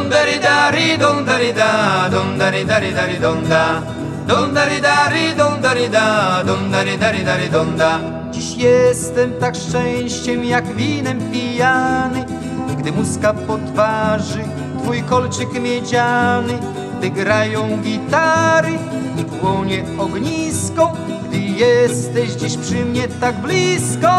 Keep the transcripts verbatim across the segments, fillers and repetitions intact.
Dum dari dari dum dari da, dum dari dari dari dum da. Dum dari dari dum dari da, dum dari dari dari dum da. Dziś jestem tak szczęściem jak winem pijany, gdy muska po twarzy, twój kolczyk miedziany, gdy grają gitary i płonie ognisko, gdy jesteś dziś przy mnie tak blisko.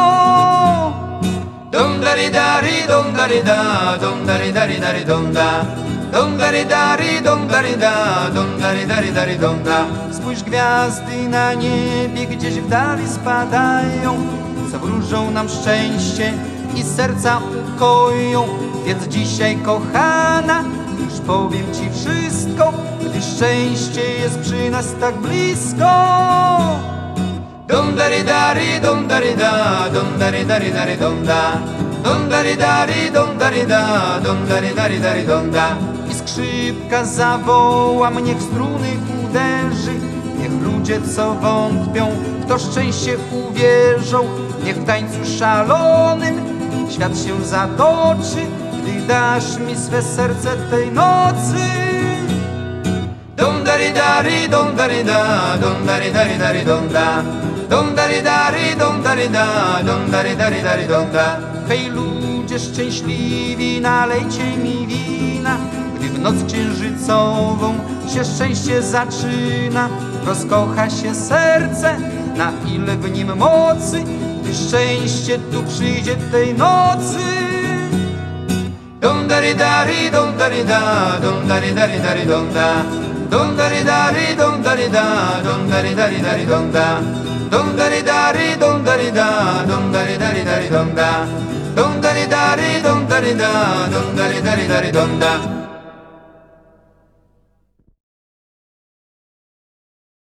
Dum dari dari dum dari da, dum dari dari dari dum da. Dum dari dari dum dari da, dum dari dari dari dum da. Spójrz, gwiazdy na niebie gdzieś w dali spadają, co wróżą nam szczęście i serca ukoją. Więc dzisiaj, kochana, już powiem ci wszystko, gdy szczęście jest przy nas tak blisko. Dum dari dari dum dari da, dum dari dari dari dum da. Dum dari dari dum dari da, dum dari dari dari dum da. I skrzypka zawoła, niech struny uderzy. Niech ludzie, co wątpią, w to szczęście uwierzą. Niech w tańcu szalonym świat się zatoczy, gdy dasz mi swe serce tej nocy. Dum dari dari dum dari da, dum dari dari dari dum da. Dum dari dari dum dari da, dum dari dari dari dum da. Hej, ludzie szczęśliwi, nalejcie mi wina, gdy w noc księżycową się szczęście zaczyna. Rozkocha się serce, na ile w nim mocy, gdy szczęście tu przyjdzie tej nocy. Dum dari dari dum dari da, dum dari dari dari dum da. Dum dari dari dum dari da, dum dari dari dari dum da. Dum dari dari dum dari da, dum dari dari dari dum da. Dum dari dari dum dari da, dum dari dari dari dum da.